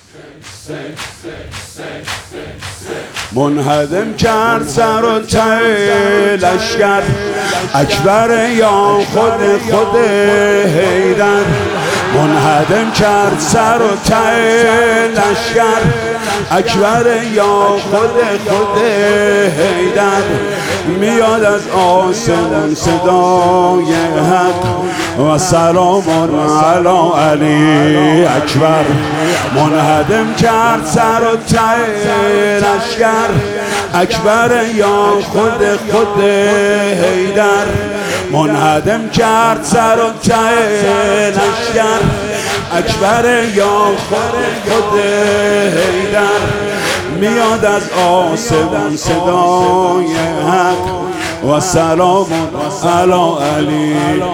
منهدم کرد سر و ته لشکر اکبر یا خود حیدر. منهدم کرد سر و ته لشکر اکبر یا خود حیدر. میاد از آسمان صدای حق و سلام علی علی اکبر. منهدم کرد سر و ته لشکر اکبر یا خود حیدر. منهدم کرد سر و ته لشکر اکبر یا خود حیدر. میاد از آسمان صدای حق و سلام علی علی.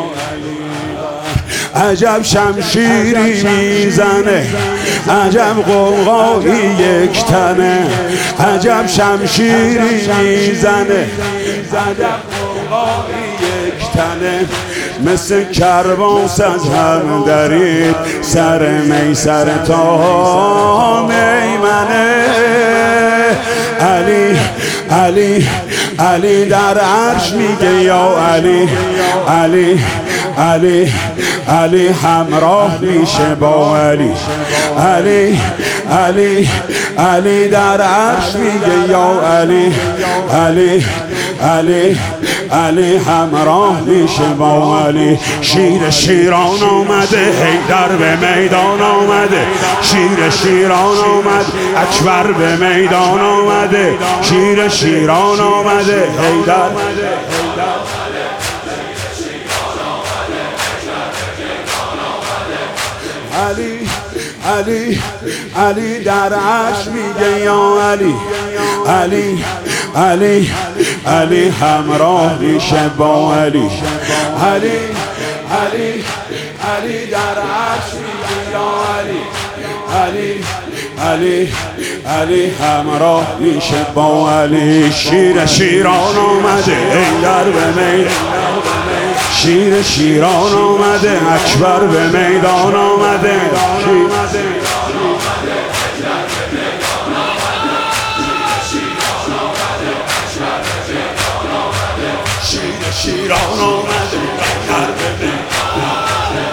عجب شمشیری میزنه عجب غوغایی یک تنه. عجب شمشیری میزنه عجب غوغایی یک تنه. مثل کرباس از هم درید سر میسر تا میمنه. علی علی علی در عرش میگه یا علی علی علی علی همراه میشه با علی علی علی علی در عرش میگه یا علی علی علی علی همراه میشه با علی. شیر شیران آمده حیدر به میدان آمده. شیر شیران آمد اکبر به میدان آمده. شیر شیران آمده حیدر. علی علی علی در عرش میگه یا علی علی علی علی همراه میشه با علی علی علی علی در عرش میگه یا علی علی علی علی همراه میشه با علی. شیر شیران آمده حیدر به میدان. شیر شیران آمده اکبر به میدان آمده. شیر شیران آمده اکبر به میدان آمده.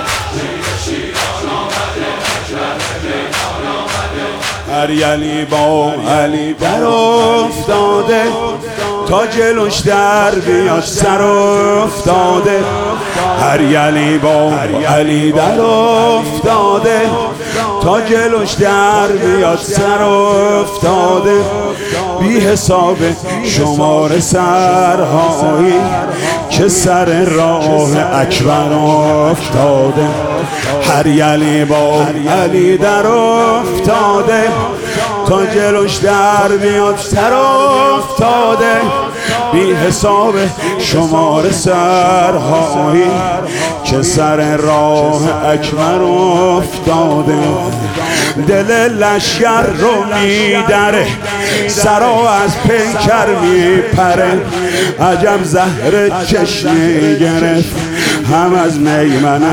هر علی با علی در افتاده تا جلوش در بیاد سر افتاده. هر علی با علی در افتاده تا جلوش در بیاد سر افتاده. بی حساب شمار سرهایی که سر راه اکبر افتاده. هر علی با علی در افتاده تا جلوش در بیاد سر افتاده. بی حساب شمار سرهایی که سر راه اکبر افتاده. دل لشکر رو میدره سرا از پیکر میپره. عجب زهر چشمه گرفت هم از میمنه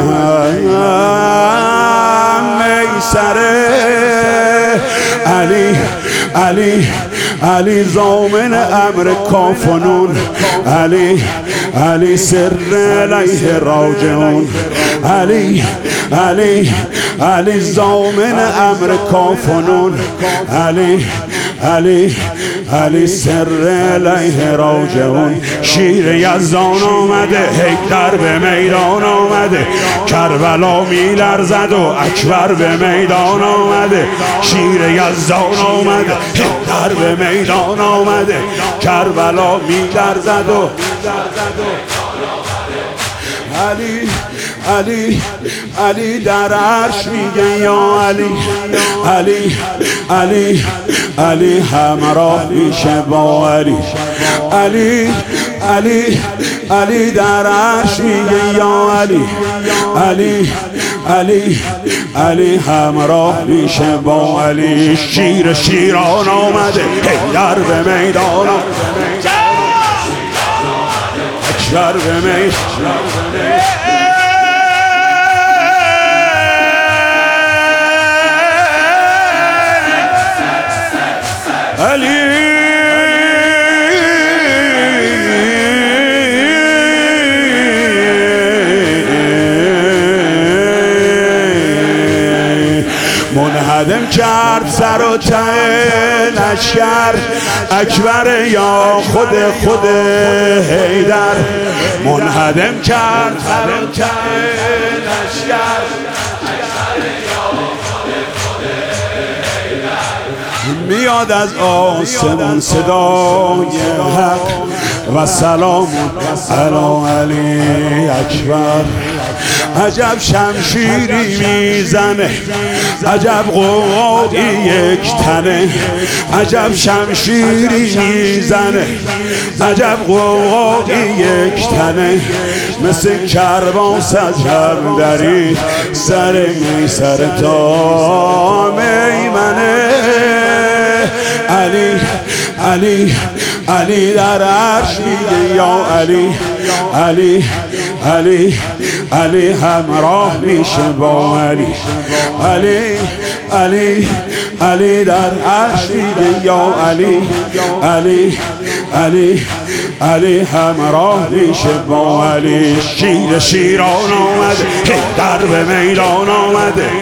هم میسره. علی علی علی ضامن امر کافنون. علی علی سر الیه راجعون. علی علی علی ضامن امر کافنون. علی علی علی سر الیه راجعون. شیر یزدان آمده حیدر به میدان آمده. کربلا میلرزد و اکبر به میدان آمده. شیر یزدان آمده حیدر به میدان آمده. کربلا میلرزد و علی علی علی در عرش میگه یا علی علی علی علی همراه میشه با علی علی علی علی در عرش میگه یا علی علی علی علی همراه میشه با علی. شیر شیران آمده حیدر به میدان اکبر به میدان. علی منهدم کرد سر و ته لشکر اکبر یا خود حیدر منهدم کرد سر و ته لشکر میاد از آسمان صدای حق و سلام علی علی اکبر عجب شمشیری میزنه عجب قوقی یک تنه عجب شمشیری میزنه عجب قوقی یک تنه مثل کرباس از دری سر میسر تا میمنه علی علی علی در عرش میگه یا علی علی علی علی همراه میشه با علی علی علی علی در عرش میگه یا علی علی علی علی همراه میشه با علی شیران آمده در به میدان آمده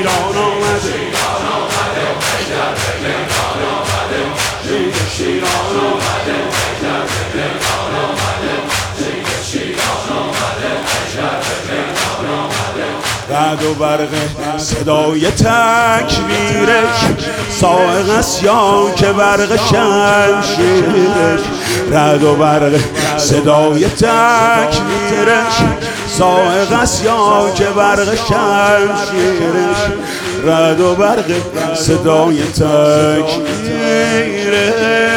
رعد و برق صدای تکبیرش صاعق است یا که برق شمشیرش رعد و برق صدای تکبیرش صاعق است یا که برق شمشیرش رعد و برق صدای تکبیرش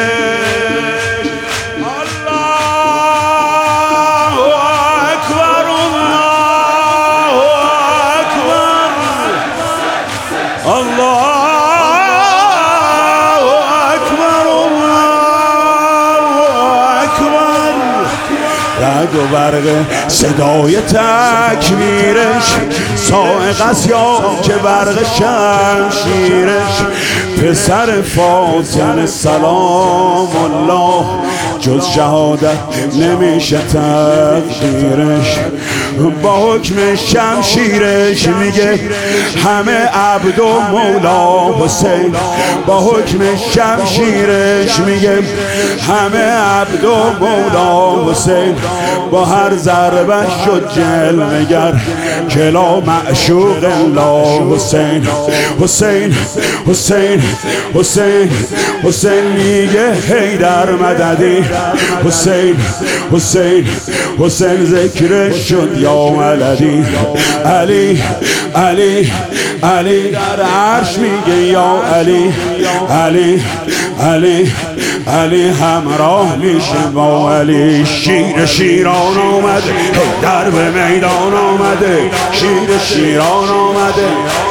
رعد و برق صدای تکبیرش صاعق است یا که برق شمشیرش پسر فاطمه سلام الله جز شهادت نمیشه تقدیرش با حکم شمشیرش میگه همه عبد و مولا حسین با حکم شمشیرش میگه همه عبد و مولا حسین با هر ضربه شد جلوه‌گر کلا معشوق الله حسین حسین حسین حسین حسین میگه حیدر مددی حسین حسین حسین ذکرش شد یا ولدی علی علی علی در عرش میگه یا علی علی علی علی همراه میشه با علی شیران آمده در به میدان آمده شیران آمده